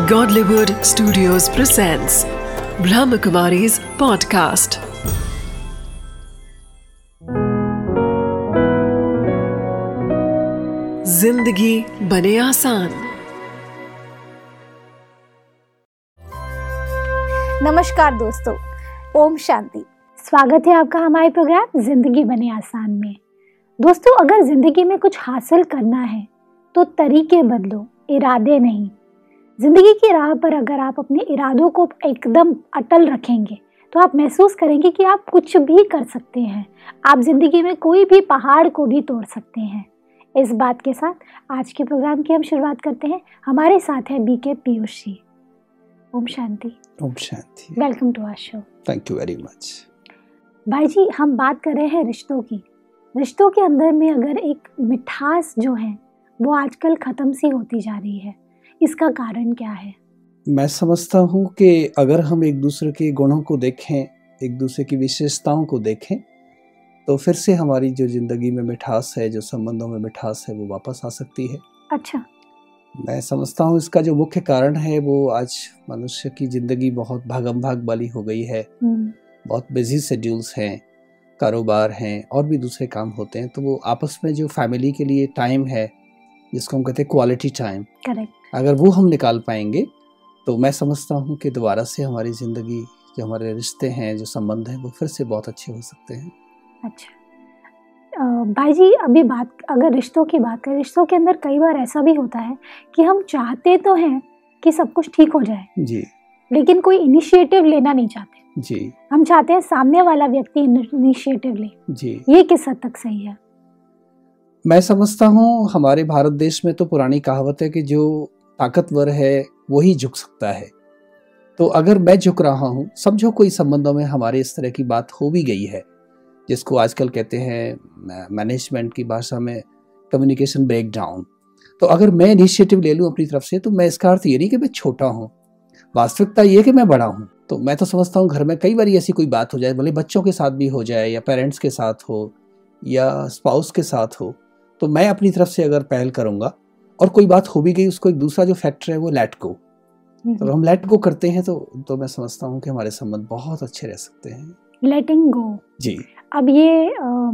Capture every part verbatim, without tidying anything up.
Godlywood Studios presents Brahmakumari's podcast. जिंदगी बने आसान। नमस्कार दोस्तों, ओम शांति। स्वागत है आपका हमारे प्रोग्राम जिंदगी बने आसान में। दोस्तों, अगर जिंदगी में कुछ हासिल करना है तो तरीके बदलो, इरादे नहीं। जिंदगी की राह पर अगर आप अपने इरादों को एकदम अटल रखेंगे तो आप महसूस करेंगे कि आप कुछ भी कर सकते हैं। आप जिंदगी में कोई भी पहाड़ को भी तोड़ सकते हैं। इस बात के साथ आज के प्रोग्राम की हम शुरुआत करते हैं। हमारे साथ है BK Piyush ji. Om Shanti. Om Shanti. Welcome to our show. Thank you very much. भाई जी, हम बात कर रहे हैं रिश्तों की। रिश्तों के अंदर में अगर एक मिठास जो है वो आजकल ख़त्म सी होती जा रही है, इसका कारण क्या है? मैं समझता हूँ कि अगर हम एक दूसरे के गुणों को देखें, एक दूसरे की विशेषताओं को देखें, तो फिर से हमारी जो ज़िंदगी में मिठास है, जो संबंधों में मिठास है, वो वापस आ सकती है। अच्छा। मैं समझता हूँ इसका जो मुख्य कारण है वो आज मनुष्य की ज़िंदगी बहुत भागम भाग वाली हो गई है। बहुत बिजी शेड्यूल्स हैं, कारोबार हैं और भी दूसरे काम होते हैं, तो वो आपस में जो फैमिली के लिए टाइम है, जिसको हम कहते हैं क्वालिटी टाइम, करेक्ट, अगर वो हम निकाल पाएंगे तो मैं समझता हूँ कि दोबारा से हमारी ज़िंदगी, जो हमारे रिश्ते हैं, जो संबंध हैं, वो फिर से बहुत अच्छे हो सकते हैं। अच्छा भाई जी, अभी बात अगर रिश्तों की बात करें, रिश्तों के अंदर कई बार ऐसा भी होता है कि हम चाहते तो हैं कि सब कुछ ठीक हो जाए जी, लेकिन कोई इनिशिएटिव लेना नहीं चाहते जी। हम चाहते हैं सामने वाला व्यक्ति इनिशिएटिव ले जी। ये किस हद तक सही है? मैं समझता हूँ हमारे भारत देश में तो पुरानी कहावत है कि जो ताकतवर है वही झुक सकता है। तो अगर मैं झुक रहा हूँ, समझो कोई संबंधों में हमारे इस तरह की बात हो भी गई है, जिसको आजकल कहते हैं मैनेजमेंट की भाषा में कम्युनिकेशन ब्रेकडाउन, तो अगर मैं इनिशिएटिव ले लूँ अपनी तरफ से, तो मैं इसका अर्थ ये नहीं कि मैं छोटा हूँ, वास्तविकता ये कि मैं बड़ा हूँ। तो मैं तो समझता हूँ घर में कई बार ऐसी कोई बात हो जाए, भले बच्चों के साथ भी हो जाए या पेरेंट्स के साथ हो या स्पाउस के साथ हो, तो मैं अपनी तरफ से अगर पहल करूँगा और कोई बात हो भी गई, उसको एक दूसरा जो फैक्टर है वो लेट गो, तो हम लेट गो करते हैं तो तो मैं समझता हूँ कि हमारे संबंध बहुत अच्छे रह सकते हैं। लेटिंग गो जी। अब ये आ,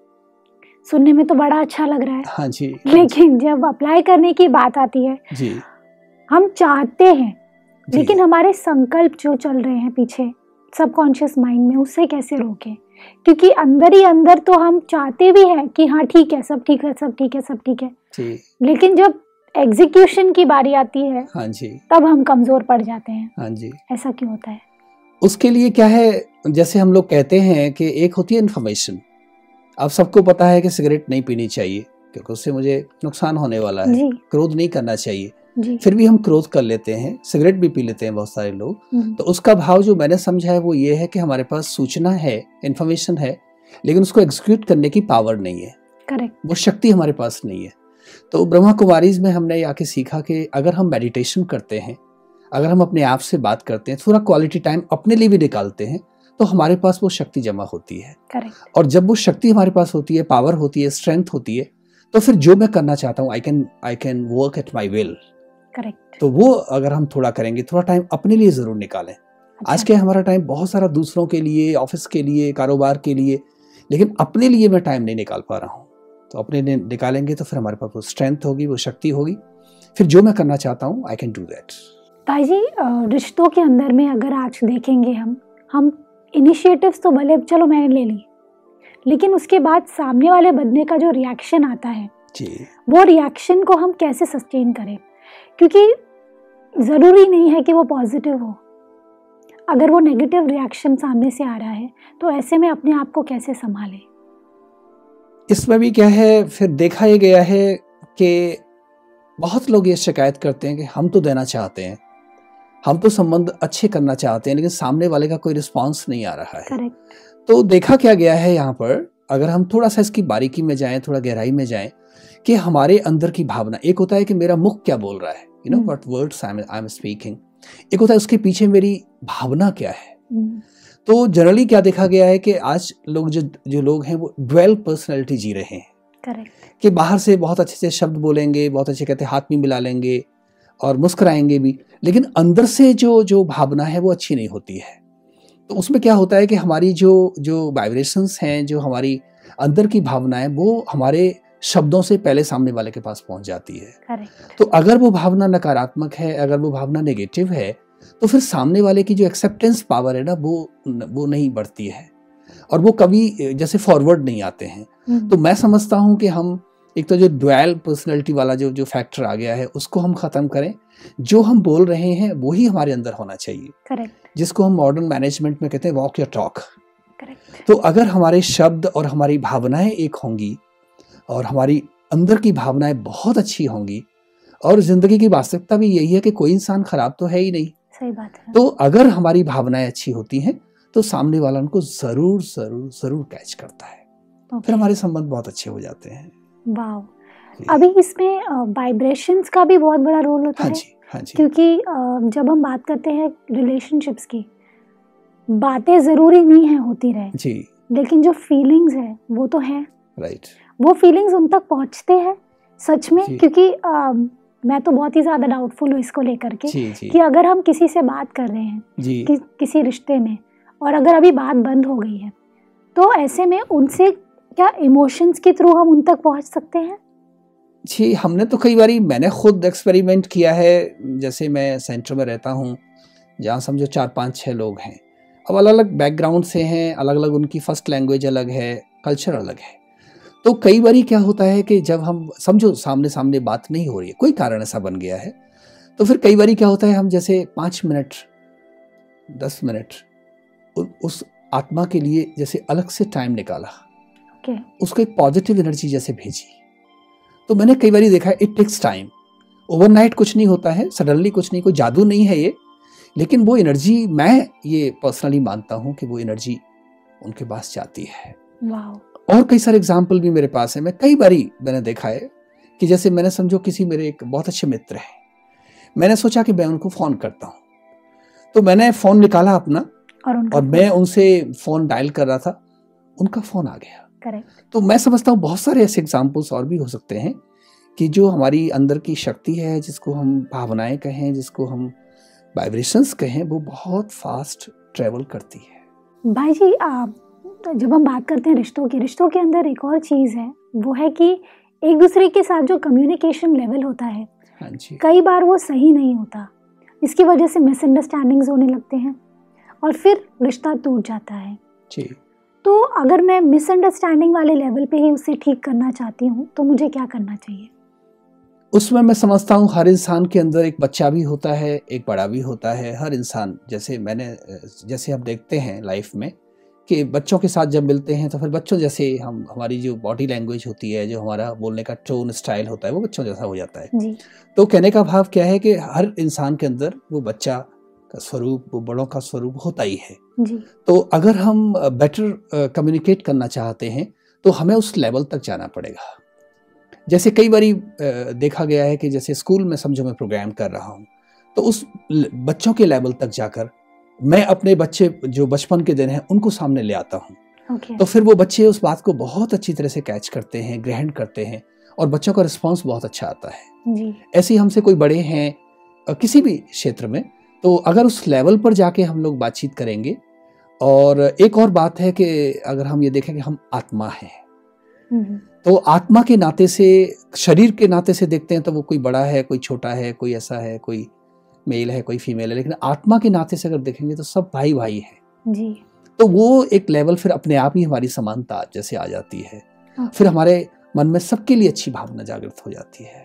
सुनने में तो बड़ा अच्छा लग रहा है। हाँ जी। लेकिन जब अप्लाई करने की बात आती है जी, हम चाहते हैं लेकिन हमारे संकल्प जो चल रहे हैं पीछे सबकॉन्शियस माइंड में, उससे कैसे रोकें? क्योंकि अंदर ही अंदर तो हम चाहते भी हैं कि हाँ ठीक है, सब ठीक है, सब ठीक है, सब ठीक है जी, लेकिन जब एग्जीक्यूशन की बारी आती है, हाँ जी, तब हम कमजोर पड़ जाते हैं। हाँ जी। ऐसा क्यों होता है? उसके लिए क्या है, जैसे हम लोग कहते हैं कि एक होती है इन्फॉर्मेशन। अब सबको पता है कि सिगरेट नहीं पीनी चाहिए क्योंकि उससे मुझे नुकसान होने वाला है, क्रोध नहीं करना चाहिए, फिर भी हम क्रोध कर लेते हैं, सिगरेट भी पी लेते हैं बहुत सारे लोग। तो उसका भाव जो मैंने समझा है वो ये है कि हमारे पास सूचना है, इन्फॉर्मेशन है, लेकिन उसको एग्जीक्यूट करने की पावर नहीं है। करेक्ट, वो शक्ति हमारे पास नहीं है। तो ब्रह्मा कुमारीज में हमने आके सीखा कि अगर हम मेडिटेशन करते हैं, अगर हम अपने आप से बात करते हैं, थोड़ा क्वालिटी टाइम अपने लिए भी निकालते हैं, तो हमारे पास वो शक्ति जमा होती है। करेक्ट। और जब वो शक्ति हमारे पास होती है, पावर होती है, स्ट्रेंथ होती है, तो फिर जो मैं करना चाहता हूँ, I can I can work at my will. Correct. तो वो अगर हम थोड़ा करेंगे, थोड़ा टाइम अपने लिए जरूर निकालें। अच्छा। आज के हमारा टाइम बहुत सारा दूसरों के लिए, ऑफिस के लिए, कारोबार के लिए, लेकिन अपने लिए मैं टाइम नहीं निकाल पा रहा हूँ। तो अपने लिए निकालेंगे तो फिर हमारे पास वो स्ट्रेंथ होगी, वो शक्ति होगी, फिर जो मैं करना चाहता हूँ आई कैन डू दैट। भाई जी, रिश्तों के अंदर में अगर आज देखेंगे हम हम इनिशिएटिव्स तो भले चलो मैंने ले ली, लेकिन उसके बाद सामने वाले बंदे का जो रिएक्शन आता है जी, वो रिएक्शन को हम कैसे सस्टेन करें? क्योंकि ज़रूरी नहीं है कि वो पॉजिटिव हो। अगर वो नेगेटिव रिएक्शन सामने से आ रहा है तो ऐसे में अपने आप को कैसे संभालें? इसमें भी क्या है, फिर देखा ये गया है कि बहुत लोग ये शिकायत करते हैं कि हम तो देना चाहते हैं, हम तो संबंध अच्छे करना चाहते हैं, लेकिन सामने वाले का कोई रिस्पांस नहीं आ रहा है। करेक्ट। तो देखा क्या गया है यहाँ पर, अगर हम थोड़ा सा इसकी बारीकी में जाएं, थोड़ा गहराई में जाएं, कि हमारे अंदर की भावना, एक होता है कि मेरा मुख क्या बोल रहा है, you know what words I am speaking, एक होता है उसके पीछे मेरी भावना क्या है। तो जनरली क्या देखा गया है कि आज लोग जो जो लोग हैं वो ड्वेल पर्सनैलिटी जी रहे हैं। करेक्ट। कि बाहर से बहुत अच्छे से शब्द बोलेंगे, बहुत अच्छे कहते हाथ में मिला लेंगे, और मुस्कुराएंगे भी, लेकिन अंदर से जो जो भावना है वो अच्छी नहीं होती है। तो उसमें क्या होता है कि हमारी जो जो वाइब्रेशंस हैं, जो हमारी अंदर की भावनाएं, वो हमारे शब्दों से पहले सामने वाले के पास पहुंच जाती है। करेक्ट। तो अगर वो भावना नकारात्मक है, अगर वो भावना नेगेटिव है, तो फिर सामने वाले की जो एक्सेप्टेंस पावर है ना, वो वो नहीं बढ़ती है और वो कभी जैसे फॉरवर्ड नहीं आते हैं। तो मैं समझता हूँ कि हम एक तो जो ड्वेल पर्सनैलिटी वाला जो जो फैक्टर आ गया है उसको हम खत्म करें। जो हम बोल रहे हैं वही हमारे अंदर होना चाहिए। करेक्ट। जिसको हम मॉडर्न मैनेजमेंट में कहते हैं वॉक योर टॉक। करेक्ट। तो अगर हमारे शब्द और हमारी भावनाएं एक होंगी और हमारी अंदर की भावनाएं बहुत अच्छी होंगी, और जिंदगी की वास्तविकता भी यही है कि कोई इंसान खराब तो है ही नहीं। सही बात है। तो अगर हमारी भावनाएं अच्छी होती हैं तो सामने वाला उनको जरूर जरूर जरूर कैच करता है। okay. फिर हमारे संबंध बहुत अच्छे हो जाते हैं। वाओ। अभी इसमें वाइब्रेशंस का भी बहुत बड़ा रोल होता हाँ है। जी, हाँ जी। क्योंकि uh, जब हम बात करते हैं रिलेशनशिप्स की, बातें जरूरी नहीं है होती रहे जी, लेकिन जो फीलिंग्स है वो तो है। राइट। वो फीलिंग्स उन तक पहुंचते हैं सच में। जी। क्योंकि uh, मैं तो बहुत ही ज्यादा डाउटफुल हूँ इसको लेकर के जी, जी, कि अगर हम किसी से बात कर रहे हैं जी, कि, किसी रिश्ते में, और अगर अभी बात बंद हो गई है, तो ऐसे में उनसे क्या इमोशंस के थ्रू हम उन तक पहुंच सकते हैं? जी। हमने तो कई बारी, मैंने खुद एक्सपेरिमेंट किया है। जैसे मैं सेंटर में रहता हूँ जहाँ समझो चार पाँच छः लोग हैं, अब अलग अलग बैकग्राउंड से हैं, अलग अलग उनकी फर्स्ट लैंग्वेज अलग है, कल्चर अलग है। तो कई बारी क्या होता है कि जब हम समझो सामने सामने बात नहीं हो रही है, कोई कारण ऐसा बन गया है, तो फिर कई बारी क्या होता है, हम जैसे पाँच मिनट दस मिनट उस आत्मा के लिए जैसे अलग से टाइम निकाला, okay. उसको एक पॉजिटिव एनर्जी जैसे भेजी। तो मैंने कई बारी देखा है, इट टेक्स टाइम। ओवरनाइट कुछ नहीं होता है, सडनली कुछ नहीं, कोई जादू नहीं है ये, लेकिन वो एनर्जी, मैं ये पर्सनली मानता हूँ कि वो एनर्जी उनके पास जाती है। wow. और कई सारे एग्जाम्पल भी मेरे पास है। मैं कई बारी मैंने देखा है कि जैसे मैंने समझो किसी मेरे एक बहुत अच्छे मित्र हैं, मैंने सोचा कि मैं उनको फ़ोन करता हूँ, तो मैंने फ़ोन निकाला अपना और, और मैं उनसे फ़ोन डायल कर रहा था, उनका फ़ोन आ गया। करेक्ट। तो मैं समझता हूँ बहुत सारे ऐसे एग्जाम्पल्स और भी हो सकते हैं कि जो हमारी अंदर की शक्ति है, जिसको हम भावनाएं कहें, जिसको हम वाइब्रेशंस कहें, वो बहुत फास्ट ट्रेवल करती है। भाई जी, आप जब हम बात करते हैं रिश्तों की, रिश्तों के अंदर एक और चीज़ है, वो है कि एक दूसरे के साथ जो कम्युनिकेशन लेवल होता है, हाँ जी, कई बार वो सही नहीं होता। इसकी वजह से मिसअंडरस्टैंडिंग्स होने लगते हैं और फिर रिश्ता टूट जाता है। जी। तो अगर मैं मिसअंडरस्टैंडिंग वाले लेवल पे ही उसे ठीक करना चाहती हूँ तो मुझे क्या करना चाहिए? उसमें मैं समझता हूँ हर इंसान के अंदर एक बच्चा भी होता है, एक बड़ा भी होता है। हर इंसान, जैसे मैंने जैसे हम देखते हैं लाइफ में कि बच्चों के साथ जब मिलते हैं तो फिर बच्चों जैसे हम, हमारी जो बॉडी लैंग्वेज होती है, जो हमारा बोलने का टोन स्टाइल होता है, वो बच्चों जैसा हो जाता है। जी। तो कहने का भाव क्या है कि हर इंसान के अंदर वो बच्चा का स्वरूप, वो बड़ों का स्वरूप होता ही है। जी। तो अगर हम बेटर कम्युनिकेट करना चाहते हैं तो हमें उस लेवल तक जाना पड़ेगा। जैसे कई बारी देखा गया है कि जैसे स्कूल में समझो मैं प्रोग्राम कर रहा हूँ, तो उस बच्चों के लेवल तक जाकर मैं अपने बच्चे जो बचपन के दिन हैं उनको सामने ले आता हूँ। okay. तो फिर वो बच्चे उस बात को बहुत अच्छी तरह से कैच करते हैं, ग्रहण करते हैं, और बच्चों का रिस्पॉन्स बहुत अच्छा आता है। जी। ऐसे ही हमसे कोई बड़े हैं किसी भी क्षेत्र में, तो अगर उस लेवल पर जाके हम लोग बातचीत करेंगे। और एक और बात है कि अगर हम ये देखें कि हम आत्मा हैं, तो आत्मा के नाते से, शरीर के नाते से देखते हैं तो वो कोई बड़ा है, कोई छोटा है, कोई ऐसा है, कोई मेल है, कोई फीमेल है, लेकिन आत्मा के नाते से अगर देखेंगे तो सब भाई भाई हैं। जी। तो वो एक लेवल फिर अपने आप ही हमारी समानता जैसे आ जाती है। फिर हमारे मन में सबके लिए अच्छी भावना जागृत हो जाती है।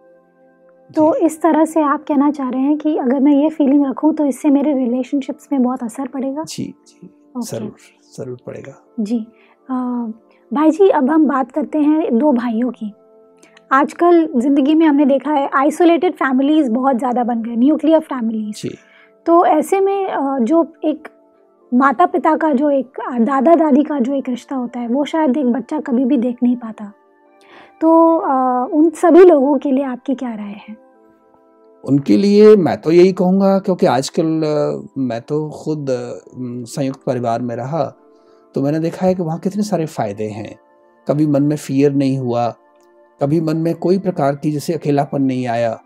तो इस तरह से आप कहना चाह रहे हैं कि अगर मैं ये फीलिंग रखूं तो इससे मेरे रिलेशनशिप्स में बहुत असर पड़ेगा? जी जी, जरूर जरूर पड़ेगा। जी। आ, भाई जी, अब हम बात करते हैं दो भाइयों की। आजकल ज़िंदगी में हमने देखा है आइसोलेटेड फैमिलीज़ बहुत ज़्यादा बन गए, न्यूक्लियर फैमिलीज़। तो ऐसे में जो एक माता पिता का, जो एक दादा दादी का जो एक रिश्ता होता है, वो शायद एक बच्चा कभी भी देख नहीं पाता। तो आ, उन सभी लोगों के लिए आपकी क्या राय है? उनके लिए मैं तो यही कहूँगा, क्योंकि आजकल मैं तो खुद संयुक्त परिवार में रहा, तो मैंने देखा है कि वहाँ कितने सारे फ़ायदे हैं। कभी मन में फियर नहीं हुआ, कभी मन में कोई प्रकार की जैसे अकेलापन नहीं आया,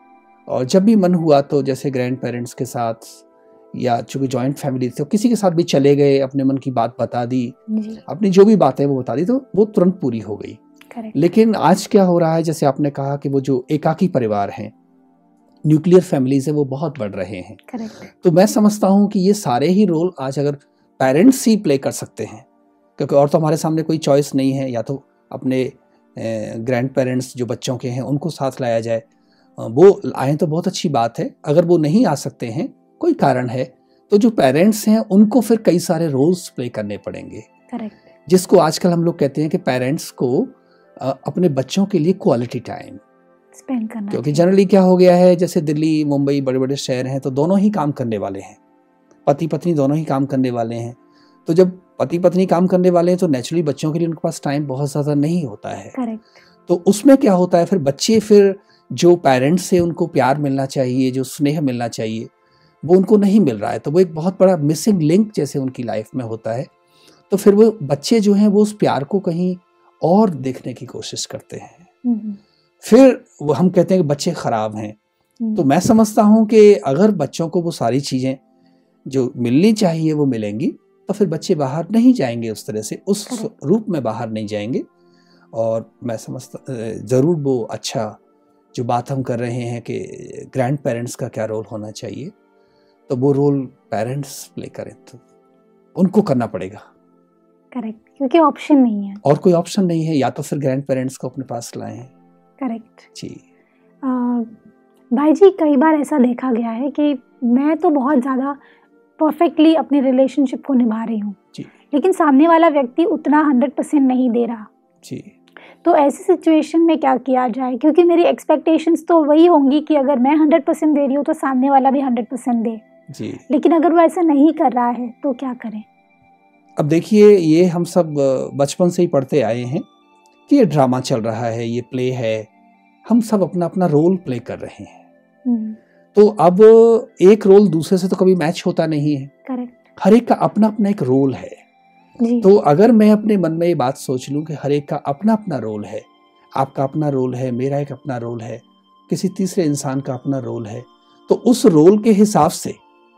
और जब भी मन हुआ तो जैसे ग्रैंड पेरेंट्स के साथ या चूंकि जॉइंट फैमिली थी तो किसी के साथ भी चले गए, अपने मन की बात बता दी, अपनी जो भी बातें वो बता दी, तो वो तुरंत पूरी हो गई। Correct. लेकिन आज क्या हो रहा है, जैसे आपने कहा कि वो जो एकाकी परिवार हैं, न्यूक्लियर फैमिलीज है, वो बहुत बढ़ रहे हैं। Correct. तो मैं समझता हूँ कि ये सारे ही रोल आज अगर पेरेंट्स ही प्ले कर सकते हैं, क्योंकि और तो हमारे सामने कोई चॉइस नहीं है, या तो अपने ग्रैंड पेरेंट्स जो बच्चों के हैं उनको साथ लाया जाए, वो आए तो बहुत अच्छी बात है। अगर वो नहीं आ सकते हैं, कोई कारण है, तो जो पेरेंट्स हैं उनको फिर कई सारे रोल्स प्ले करने पड़ेंगे। करेक्ट। जिसको आजकल हम लोग कहते हैं कि पेरेंट्स को अपने बच्चों के लिए क्वालिटी टाइम स्पेंड करना, क्योंकि जनरली क्या हो गया है, जैसे दिल्ली, मुंबई बड़े बड़े शहर हैं, तो दोनों ही काम करने वाले हैं, पति पत्नी दोनों ही काम करने वाले हैं। तो जब पति पत्नी काम करने वाले हैं तो नेचुरली बच्चों के लिए उनके पास टाइम बहुत ज़्यादा नहीं होता है। करेक्ट। तो उसमें क्या होता है, फिर बच्चे फिर जो पेरेंट्स से उनको प्यार मिलना चाहिए, जो स्नेह मिलना चाहिए, वो उनको नहीं मिल रहा है। तो वो एक बहुत बड़ा मिसिंग लिंक जैसे उनकी लाइफ में होता है। तो फिर वो बच्चे जो हैं वो उस प्यार को कहीं और देखने की कोशिश करते हैं। फिर वो हम कहते हैं कि बच्चे खराब हैं। तो मैं समझता हूँ कि अगर बच्चों को वो सारी चीज़ें जो मिलनी चाहिए वो मिलेंगी, तो फिर बच्चे बाहर नहीं जाएंगे, उस तरह से उस रूप में बाहर नहीं जाएंगे। और मैं समझता ज़रूर वो अच्छा जो बात हम कर रहे हैं कि ग्रैंड पेरेंट्स का क्या रोल होना चाहिए, तो वो रोल पेरेंट्स प्ले करें तो उनको करना पड़ेगा। करेक्ट, क्योंकि ऑप्शन नहीं है, और कोई ऑप्शन नहीं है, या तो फिर ग्रैंड पेरेंट्स को अपने पास लाएं। करेक्ट जी। आ, भाई जी, कई बार ऐसा देखा गया है कि मैं तो बहुत ज़्यादा परफेक्टली अपने रिलेशनशिप को निभा रही हूँ, लेकिन सामने वाला व्यक्ति उतना हंड्रेड परसेंट नहीं दे रहा जी। तो ऐसी सिचुएशन में क्या किया जाए? क्योंकि मेरी एक्सपेक्टेशंस तो वही होंगी कि अगर मैं हंड्रेड परसेंट दे रही हूँ तो सामने वाला भी हंड्रेड परसेंट दे जी। लेकिन अगर वो ऐसा नहीं कर रहा है तो क्या करें? अब देखिए, ये हम सब बचपन से ही पढ़ते आए हैं कि ये ड्रामा चल रहा है, ये प्ले है, हम सब अपना अपना रोल प्ले कर रहे हैं। तो अब एक रोल दूसरे से तो कभी मैच होता नहीं है। करेक्ट। हर एक का अपना अपना एक रोल है जी। तो अगर मैं अपने मन में ये बात सोच लूं कि हर एक का अपना अपना रोल है, आपका अपना रोल है, मेरा एक अपना रोल है, किसी तीसरे इंसान का अपना रोल है, तो उस रोल के हिसाब से,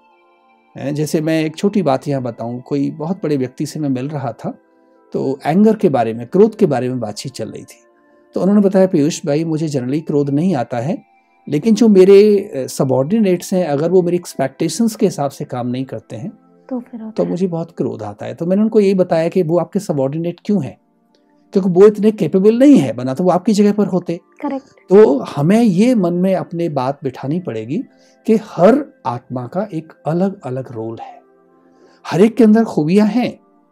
जैसे मैं एक छोटी बात यहाँ बताऊं, कोई बहुत बड़े व्यक्ति से मैं मिल रहा था, तो एंगर के बारे में, क्रोध के बारे में बातचीत चल रही थी। तो उन्होंने बताया, पीयूष भाई, मुझे जनरली क्रोध नहीं आता है, लेकिन जो मेरे सबऑर्डिनेट्स हैं, अगर वो मेरी एक्सपेक्टेशंस के हिसाब से काम नहीं करते हैं तो फिर तो मुझे बहुत क्रोध आता है। तो मैंने उनको यही बताया कि वो आपके सबऑर्डिनेट क्यों हैं, क्योंकि वो इतने कैपेबल नहीं है, बना तो वो आपकी जगह पर होते। करेक्ट। तो हमें ये मन में अपने बात बिठानी पड़ेगी कि हर आत्मा का एक अलग अलग रोल है, हर एक के अंदर खूबियां हैं,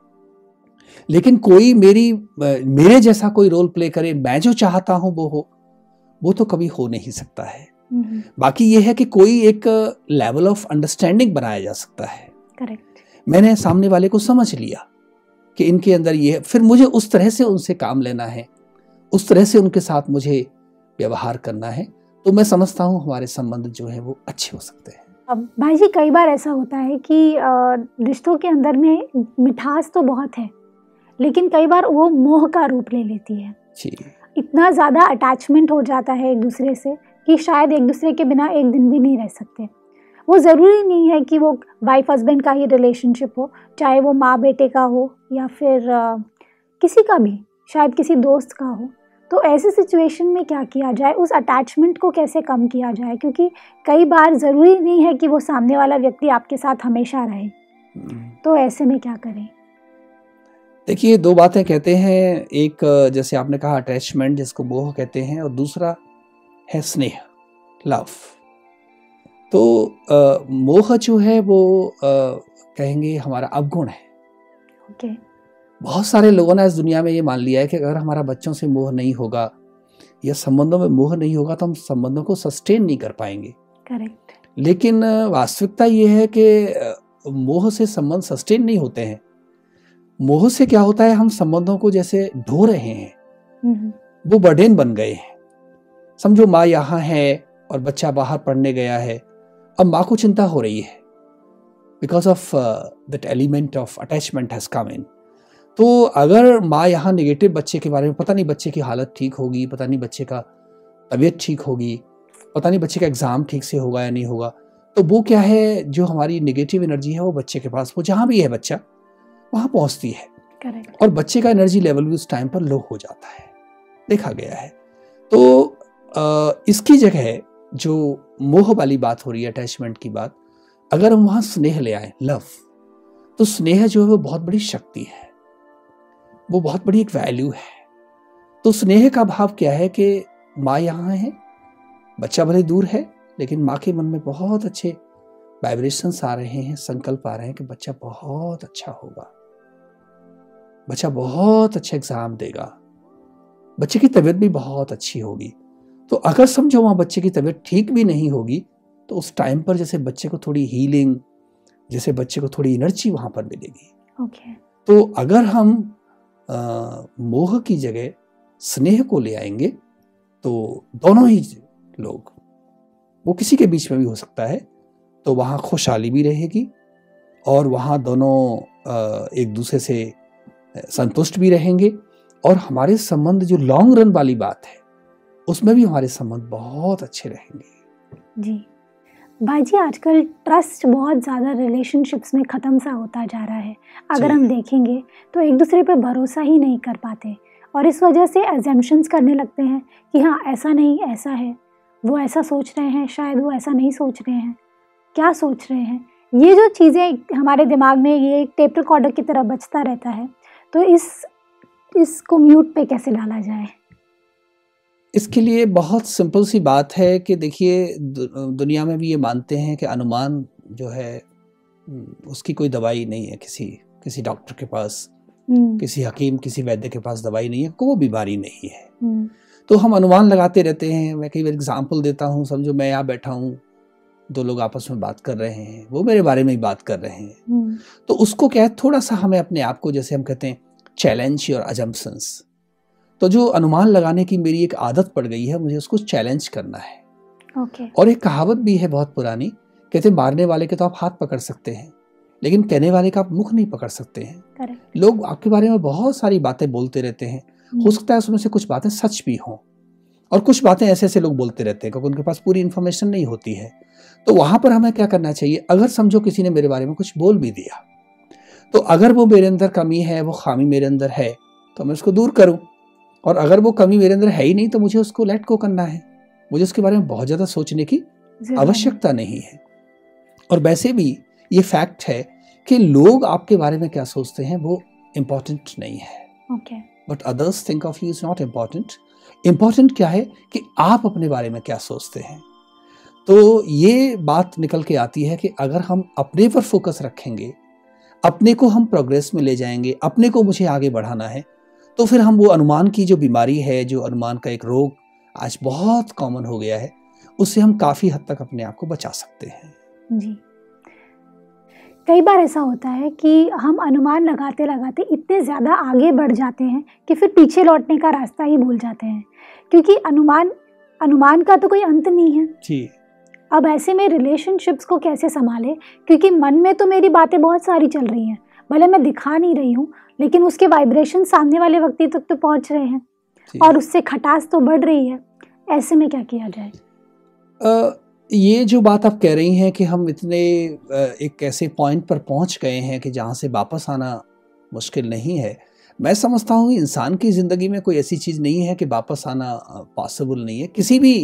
लेकिन कोई मेरी मेरे जैसा कोई रोल प्ले करे, मैं जो चाहता हूं वो हो, वो तो कभी हो नहीं सकता है। बाकी ये है कि कोई एक लेवल ऑफ अंडरस्टैंडिंग बनाया जा सकता है। करेक्ट। मैंने सामने वाले को समझ लिया कि इनके अंदर ये है, फिर मुझे उस तरह से उनसे काम लेना है, उस तरह से उनके साथ मुझे व्यवहार करना है, तो मैं समझता हूँ हमारे संबंध जो है वो अच्छे हो सकते हैं। अब भाई जी, कई बार ऐसा होता है कि रिश्तों के अंदर में मिठास तो बहुत है, लेकिन कई बार वो मोह का रूप ले लेती है। जी। इतना ज़्यादा अटैचमेंट हो जाता है एक दूसरे से कि शायद एक दूसरे के बिना एक दिन भी नहीं रह सकते। वो ज़रूरी नहीं है कि वो वाइफ हस्बैंड का ही रिलेशनशिप हो, चाहे वो माँ बेटे का हो या फिर आ, किसी का भी, शायद किसी दोस्त का हो। तो ऐसी सिचुएशन में क्या किया जाए, उस अटैचमेंट को कैसे कम किया जाए? क्योंकि कई बार ज़रूरी नहीं है कि वो सामने वाला व्यक्ति आपके साथ हमेशा रहे, तो ऐसे में क्या करें? देखिए, दो बातें कहते हैं, एक जैसे आपने कहा अटैचमेंट, जिसको मोह कहते हैं, और दूसरा है स्नेह, लव। तो आ, मोह जो है वो आ, कहेंगे हमारा अवगुण है। ओके। बहुत सारे लोगों ने इस दुनिया में ये मान लिया है कि अगर हमारा बच्चों से मोह नहीं होगा या संबंधों में मोह नहीं होगा तो हम संबंधों को सस्टेन नहीं कर पाएंगे। करेक्ट। लेकिन वास्तविकता ये है कि मोह से संबंध सस्टेन नहीं होते हैं। मोह से क्या होता है, हम संबंधों को जैसे ढो रहे हैं, वो बर्डन बन गए हैं। समझो माँ यहाँ है और बच्चा बाहर पढ़ने गया है, अब माँ को चिंता हो रही है because of that element of attachment has come in. तो अगर माँ यहाँ नेगेटिव बच्चे के बारे में, पता नहीं बच्चे की हालत ठीक होगी, पता नहीं बच्चे का तबीयत ठीक होगी, पता नहीं बच्चे का एग्ज़ाम ठीक से होगा या नहीं होगा, तो वो क्या है, जो हमारी नेगेटिव एनर्जी है वो बच्चे के पास, वो जहाँ भी है बच्चा वहाँ पहुँचती है। करेक्ट। और बच्चे का एनर्जी लेवल भी उस टाइम पर लो हो जाता है, देखा गया है। तो आ, इसकी जगह जो मोह वाली बात हो रही है, अटैचमेंट की बात, अगर हम वहाँ स्नेह ले आए, लव, तो स्नेह जो है वो बहुत बड़ी शक्ति है, वो बहुत बड़ी एक वैल्यू है। तो स्नेह का भाव क्या है कि माँ यहाँ है, बच्चा भले दूर है, लेकिन माँ के मन में बहुत अच्छे वाइब्रेशंस आ रहे हैं, संकल्प आ रहे हैं कि बच्चा बहुत अच्छा होगा, बच्चा बहुत अच्छा एग्जाम देगा, बच्चे की तबीयत भी बहुत अच्छी होगी। तो अगर समझो वहाँ बच्चे की तबीयत ठीक भी नहीं होगी, तो उस टाइम पर जैसे बच्चे को थोड़ी हीलिंग, जैसे बच्चे को थोड़ी एनर्जी वहाँ पर मिलेगी। okay. तो अगर हम आ, मोह की जगह स्नेह को ले आएंगे, तो दोनों ही लोग, वो किसी के बीच में भी हो सकता है, तो वहाँ खुशहाली भी रहेगी और वहाँ दोनों आ, एक दूसरे से संतुष्ट भी रहेंगे, और हमारे संबंध जो लॉन्ग रन वाली बात है उसमें भी हमारे संबंध बहुत अच्छे रहेंगे। जी भाई जी, आजकल ट्रस्ट बहुत ज़्यादा रिलेशनशिप्स में ख़त्म सा होता जा रहा है। अगर हम देखेंगे तो एक दूसरे पे भरोसा ही नहीं कर पाते, और इस वजह से अजम्पशंस करने लगते हैं कि हाँ ऐसा नहीं ऐसा है, वो ऐसा सोच रहे हैं, शायद वो ऐसा नहीं सोच रहे हैं, क्या सोच रहे हैं। ये जो चीज़ें हमारे दिमाग में ये एक टेप रिकॉर्डर की तरह बजता रहता है, तो इस इसको म्यूट पे कैसे डाला जाए? इसके लिए बहुत सिंपल सी बात है कि देखिए, दुनिया में भी ये मानते हैं कि अनुमान जो है उसकी कोई दवाई नहीं है, किसी किसी डॉक्टर के पास, किसी हकीम, किसी वैद्य के पास दवाई नहीं है, कोई बीमारी नहीं है। तो हम अनुमान लगाते रहते हैं। मैं कई बार एग्जाम्पल देता हूँ, समझो मैं यहाँ बैठा हूँ, दो लोग आपस में बात कर रहे हैं, वो मेरे बारे में ही बात कर रहे हैं, तो उसको क्या है, थोड़ा सा हमें अपने आप को, जैसे हम कहते हैं, चैलेंज और अजम्पशंस, तो जो अनुमान लगाने की मेरी एक आदत पड़ गई है, मुझे उसको चैलेंज करना है। okay. और एक कहावत भी है बहुत पुरानी, कहते हैं मारने वाले के तो आप हाथ पकड़ सकते हैं, लेकिन कहने वाले का आप मुख नहीं पकड़ सकते हैं। Correct. लोग आपके बारे में बहुत सारी बातें बोलते रहते हैं, हो सकता है उसमें से कुछ बातें सच भी हों, और कुछ बातें ऐसे ऐसे लोग बोलते रहते हैं क्योंकि उनके पास पूरी इन्फॉर्मेशन नहीं होती है। तो वहां पर हमें क्या करना चाहिए, अगर समझो किसी ने मेरे बारे में कुछ बोल भी दिया, तो अगर वो मेरे अंदर कमी है, वो खामी मेरे अंदर है, तो मैं उसको दूर करूं, और अगर वो कमी मेरे अंदर है ही नहीं, तो मुझे उसको लेट को करना है, मुझे उसके बारे में बहुत ज़्यादा सोचने की आवश्यकता नहीं है। और वैसे भी ये फैक्ट है कि लोग आपके बारे में क्या सोचते हैं वो इम्पोर्टेंट नहीं है, but others think of you is not important. Important क्या है कि आप अपने बारे में क्या सोचते हैं। तो ये बात निकल के आती है कि अगर हम अपने पर फोकस रखेंगे, अपने को हम प्रोग्रेस में ले जाएंगे, अपने को मुझे आगे बढ़ाना है, तो फिर हम वो अनुमान की जो बीमारी है, जो अनुमान का एक रोग आज बहुत कॉमन हो गया है, उससे हम काफ़ी हद तक अपने आप को बचा सकते हैं। जी, कई बार ऐसा होता है कि हम अनुमान लगाते लगाते इतने ज़्यादा आगे बढ़ जाते हैं कि फिर पीछे लौटने का रास्ता ही भूल जाते हैं, क्योंकि अनुमान अनुमान का तो कोई अंत नहीं है। जी। अब ऐसे में रिलेशनशिप्स को कैसे संभाले, क्योंकि मन में तो मेरी बातें बहुत सारी चल रही हैं, भले मैं दिखा नहीं रही हूँ, लेकिन उसके वाइब्रेशन सामने वाले व्यक्ति तक तो पहुँच रहे हैं और उससे खटास तो बढ़ रही है। ऐसे में क्या किया जाए? आ, ये जो बात आप कह रही हैं कि हम इतने एक ऐसे पॉइंट पर पहुंच गए हैं कि जहां से वापस आना मुश्किल नहीं है, मैं समझता हूँ इंसान की ज़िंदगी में कोई ऐसी चीज़ नहीं है कि वापस आना पॉसिबल नहीं है। किसी भी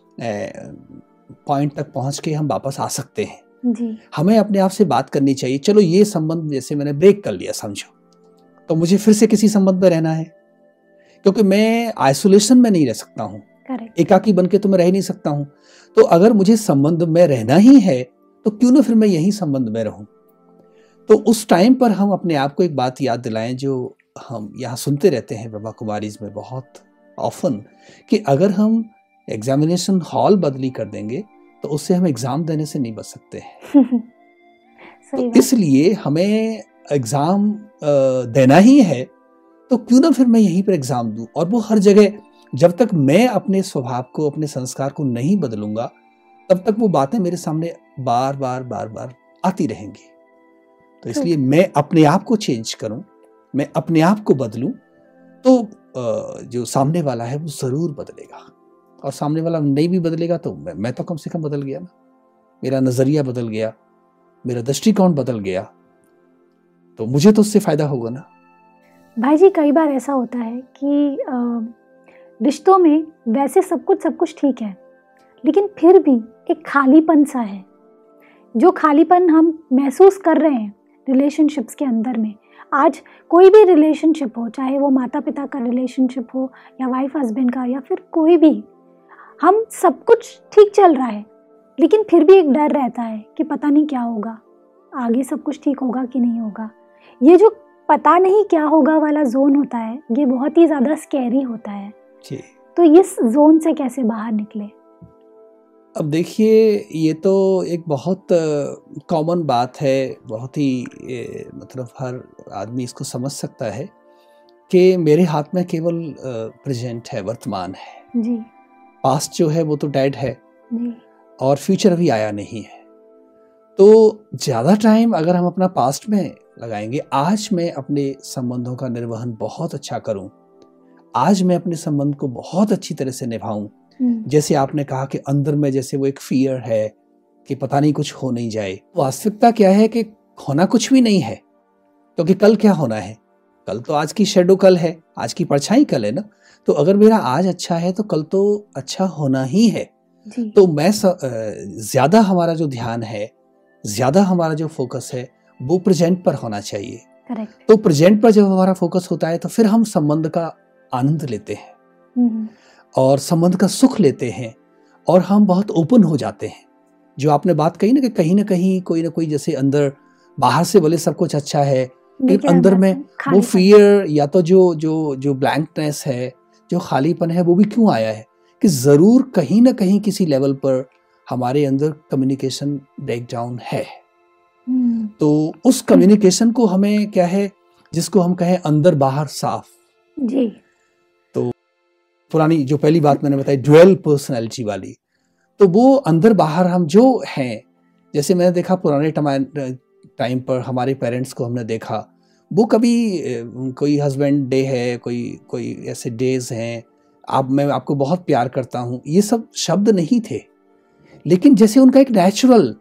पॉइंट तक पहुंच के हम वापस आ सकते हैं। जी। हमें अपने आप से बात करनी चाहिए, चलो ये संबंध जैसे मैंने ब्रेक कर लिया समझो, तो मुझे फिर से किसी संबंध में रहना है, क्योंकि मैं आइसोलेशन में नहीं रह सकता हूँ, एकाकी बन के तो मैं रह नहीं सकता हूँ। तो अगर मुझे संबंध में रहना ही है तो क्यों ना फिर मैं यही संबंध में रहूं। तो उस टाइम पर हम अपने आप को एक बात याद दिलाएं जो हम यहाँ सुनते रहते हैं ब्रह्मा कुमारीज में बहुत ऑफन, कि अगर हम एग्जामिनेशन हॉल बदली कर देंगे तो उससे हम एग्जाम देने से नहीं बच सकते हैं। तो इसलिए हमें एग्जाम देना ही है, तो क्यों ना फिर मैं यहीं पर एग्जाम दूं, और वो हर जगह। जब तक मैं अपने स्वभाव को, अपने संस्कार को नहीं बदलूंगा, तब तक वो बातें मेरे सामने बार बार बार बार आती रहेंगी। तो इसलिए मैं अपने आप को चेंज करूं, मैं अपने आप को बदलूं, तो जो सामने वाला है वो जरूर बदलेगा। और सामने वाला नहीं भी बदलेगा तो मैं, मैं तो कम से कम बदल गया ना, मेरा नजरिया बदल गया, मेरा दृष्टिकोण बदल गया, तो मुझे तो उससे फायदा होगा ना। भाई जी कई बार ऐसा होता है कि अ, रिश्तों में वैसे सब कुछ सब कुछ ठीक है, लेकिन फिर भी एक खालीपन सा है, जो खालीपन हम महसूस कर रहे हैं रिलेशनशिप्स के अंदर में। आज कोई भी रिलेशनशिप हो, चाहे वो माता पिता का रिलेशनशिप हो या वाइफ हस्बैंड का या फिर कोई भी, हम सब कुछ ठीक चल रहा है, लेकिन फिर भी एक डर रहता है कि पता नहीं क्या होगा, आगे सब कुछ ठीक होगा कि नहीं होगा। ये जो पता नहीं क्या होगा वाला जोन होता है, ये बहुत ही ज़्यादा स्कैरी होता है जी। तो इस जोन से कैसे बाहर निकले? अब देखिए, ये तो एक बहुत कॉमन बात है, बहुत ही ए, मतलब हर आदमी इसको समझ सकता है कि मेरे हाथ में केवल प्रेजेंट है, वर्तमान है जी। पास्ट जो है वो तो डेड है जी। और फ्यूचर अभी आया नहीं है। तो ज़्यादा टाइम अगर हम अपना पास्ट में लगाएंगे, आज मैं अपने संबंधों का निर्वहन बहुत अच्छा करूं, आज मैं अपने संबंध को बहुत अच्छी तरह से निभाऊं, जैसे आपने कहा कि अंदर में जैसे वो एक फियर है कि पता नहीं कुछ हो नहीं जाए। वास्तविकता क्या है कि होना कुछ भी नहीं है, क्योंकि कल क्या होना है, कल तो आज की शेडो कल है, आज की परछाई कल है ना। तो अगर मेरा आज अच्छा है तो कल तो अच्छा होना ही है। जी। तो मैं ज्यादा हमारा जो ध्यान है, ज्यादा हमारा जो फोकस है वो प्रेजेंट पर होना चाहिए। करेक्ट। तो प्रेजेंट पर जब हमारा फोकस होता है तो फिर हम संबंध का आनंद लेते हैं और संबंध का सुख लेते हैं और हम बहुत ओपन हो जाते हैं। जो आपने बात कही ना कि कहीं ना कहीं कोई ना कोई, जैसे अंदर बाहर से भले सब कुछ अच्छा है लेकिन अंदर में वो फियर या तो जो जो जो ब्लैंकनेस है, जो खालीपन है, वो भी क्यों आया है कि जरूर कहीं ना कहीं किसी लेवल पर हमारे अंदर कम्युनिकेशन ब्रेकडाउन है। तो उस कम्युनिकेशन को हमें क्या है, जिसको हम कहें अंदर बाहर साफ। जी। तो पुरानी जो पहली बात मैंने बताई ड्यूअल पर्सनैलिटी वाली, तो वो अंदर बाहर हम जो हैं, जैसे मैंने देखा पुराने टाइम पर हमारे पेरेंट्स को हमने देखा, वो कभी कोई हस्बैंड डे है, कोई कोई ऐसे डेज हैं, आप मैं आपको बहुत प्यार करता हूँ, ये सब शब्द नहीं थे, लेकिन जैसे उनका एक नेचुरल,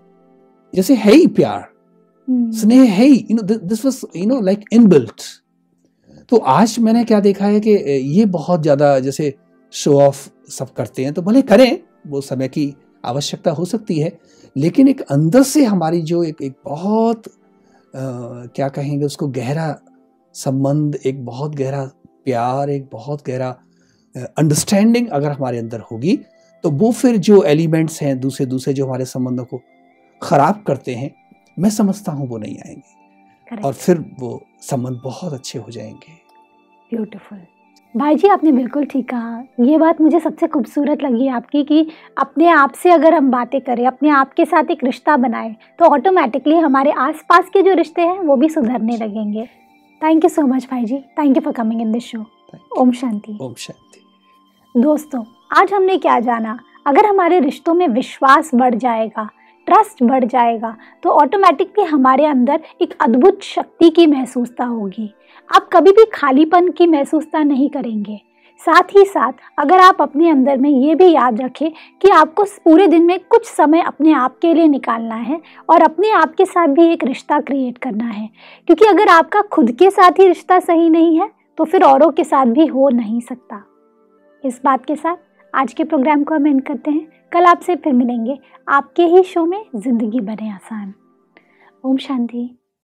जैसे है ही प्यार, स्नेह है ही, you know this was you know like inbuilt. तो आज मैंने क्या देखा है कि ये बहुत ज्यादा जैसे शो ऑफ सब करते हैं, तो भले करें, वो समय की आवश्यकता हो सकती है, लेकिन एक अंदर से हमारी जो एक एक बहुत आ, क्या कहेंगे उसको, गहरा संबंध, एक बहुत गहरा प्यार, एक बहुत गहरा अंडरस्टैंडिंग अगर हमारे अंदर होगी, तो वो फिर जो एलिमेंट्स हैं दूसरे दूसरे जो हमारे संबंधों को खराब करते हैं, मैं समझता हूँ वो नहीं आएंगे। Correct. और फिर वो संबंध बहुत अच्छे हो जाएंगे। ब्यूटीफुल। भाई जी आपने बिल्कुल ठीक कहा। ये बात मुझे सबसे खूबसूरत लगी आपकी कि अपने आप से अगर हम बातें करें, अपने आप के साथ एक रिश्ता बनाएं, तो ऑटोमेटिकली हमारे आसपास के जो रिश्ते हैं वो भी सुधरने लगेंगे। थैंक यू सो मच भाई जी, thank you for coming in this show. Om Shanti. Om Shanti. दोस्तों, आज हमने क्या जाना, अगर हमारे रिश्तों में विश्वास बढ़ जाएगा, ट्रस्ट बढ़ जाएगा, तो ऑटोमेटिकली हमारे अंदर एक अद्भुत शक्ति की महसूसता होगी। आप कभी भी खालीपन की महसूसता नहीं करेंगे। साथ ही साथ अगर आप अपने अंदर में ये भी याद रखें कि आपको पूरे दिन में कुछ समय अपने आप के लिए निकालना है और अपने आप के साथ भी एक रिश्ता क्रिएट करना है, क्योंकि अगर आपका खुद के साथ ही रिश्ता सही नहीं है तो फिर औरों के साथ भी हो नहीं सकता। इस बात के साथ आज के प्रोग्राम को हम एंड करते हैं। कल आपसे फिर मिलेंगे आपके ही शो में जिंदगी बने आसान। ओम शांति।